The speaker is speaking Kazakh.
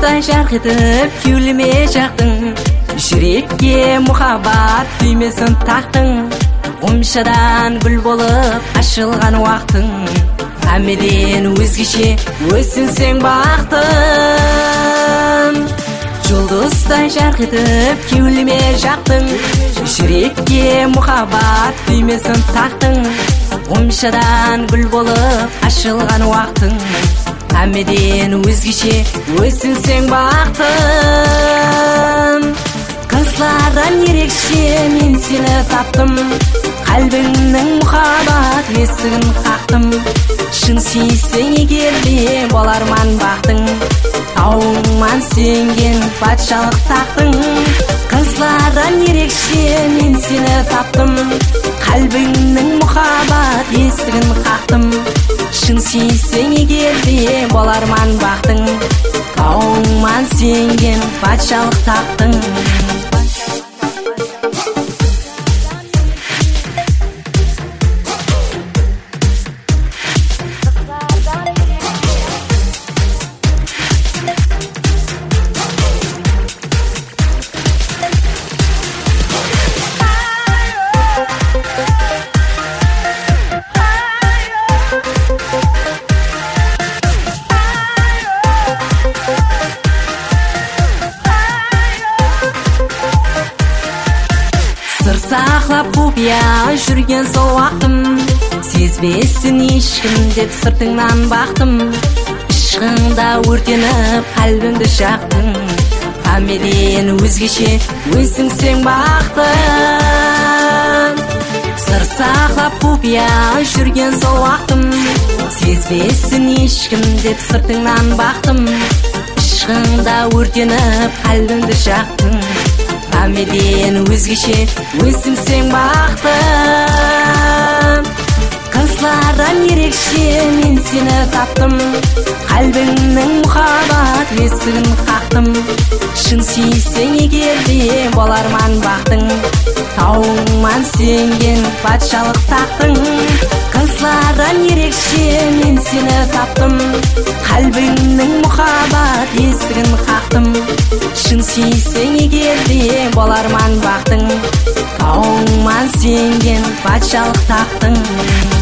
Жұлдыздай жарқ етіп кеуліме жақтың, жүрекке мұхаббат түймесін тақтың. Ғұмшадан гүл болып ашылған уақытың, әмеден өзгеше өссін сен бақтың. Жұлдыздай жарқ етіп кеуліме жақтың, жүрекке мұхаббат түймесін тақтың. Ғұмшадан гүл болып ашылған уақытың, әмеден өзгеше өссін сен бақтың. Қызлардан ерекше мен сені таптым, қалбіңнің мұхаббат есігін қақтым. Шын сүйсең егер де боларман бақтың, тауыңман сенген патшалық тақтың. Қызлардан ерекше мен сені таптым, қалбіңнің мұхаббат есігін қақтым. Шын сүйсең егер де боларман бақтың, тауыңман сенген патшалық тақтың. Сыр сақлап құпия жүрген сол уақытым, сезбесін ешкім деп сыртыңнан бақтым. Ішқыңда өртеніп қалбіңді жақтың, әмеден өзгеше өзің сен бақтың. Сыр сақлап құпия жүрген сол уақытым, сезбесін ешкім деп сыртыңнан бақтым. Ішқыңда өртеніп қалбіңді жақтың, әмеден өзгеше өзің сен бақтың. Қызлардан ерекше мен сені таптым, қалбіңнің мұхаббат есігін қақтым. Шын сүйсең егер де боларман бақтың, тауыңман сенген патшалық тақтың. Қызлардан ерекше мен сені таптым, қалбіңнің мұхаббат есігін қақтым. Шын сүйсең егер де боларман бақтың, тауыңман сенген патшалық тақтың.